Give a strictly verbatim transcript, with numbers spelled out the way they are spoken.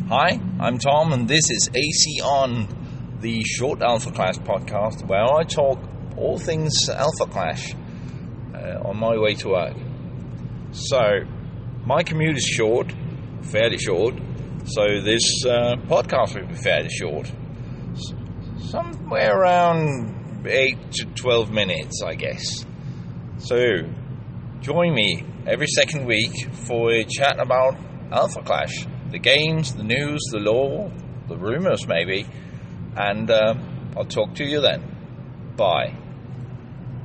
Hi, I'm Tom, and this is A C On, the short Alpha Clash podcast, where I talk all things Alpha Clash uh, on my way to work. So, my commute is short, fairly short, so this uh, podcast will be fairly short. Somewhere around eight to twelve minutes, I guess. So, join me every second week for a chat about Alpha Clash. The games, the news, the lore, the rumours maybe, and uh, I'll talk to you then. Bye.